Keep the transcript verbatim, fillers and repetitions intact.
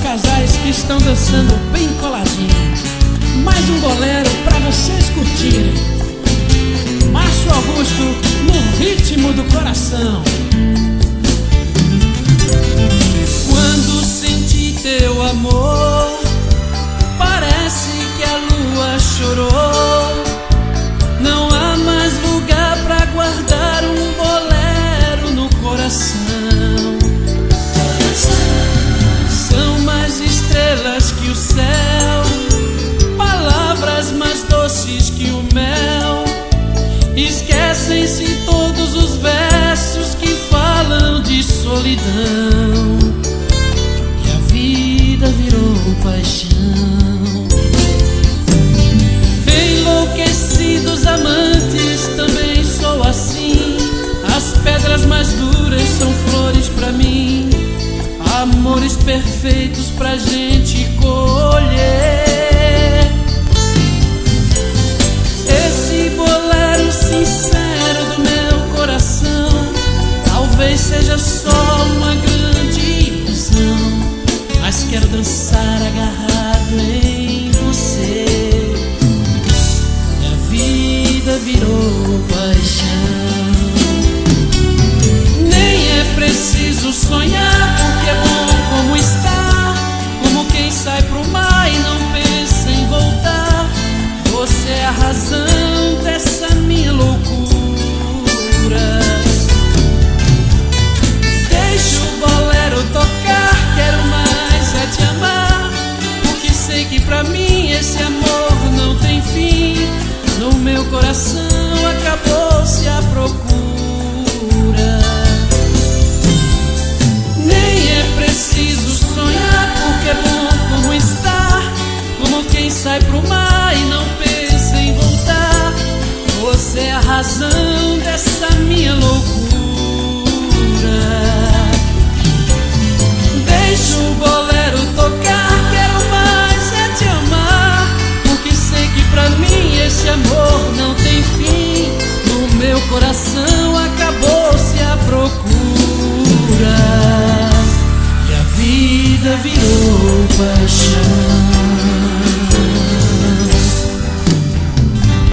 casais que estão dançando bem coladinho. Mais um bolero pra vocês curtirem. Márcio Augusto no ritmo do coração. Quando senti teu amor, parece que a lua chorou. Não há mais lugar pra guardar um bolero no coração. São mais estrelas que o céu, palavras mais doces que o mel. Esquecem-se todos os versos que falam de solidão, e a vida virou paixão. Enlouquecidos amantes, também sou assim. As pedras mais duras são flores pra mim, amores perfeitos pra gente colher. Esse bolero sincero do meu coração talvez seja só uma grande ilusão, mas quero dançar agarrado em você. Minha vida virou paixão. Nem é preciso sonhar, porque é bom como está, como quem sai pro mar e não pensa em voltar. Você é a razão dessa minha loucura. Deixa o bolero tocar, quero mais é te amar, porque sei que pra mim esse amor não tem fim. No meu coração acabou-se a procura. Nem é preciso sonhar, porque é bom como estar, como quem sai pro mar e não pensa em voltar. Você é a razão dessa minha loucura. Deixa o bolero tocar, quero mais é te amar, porque sei que pra mim esse amor não tem fim. No meu coração acabou-se a procura, e a vida virou paixão.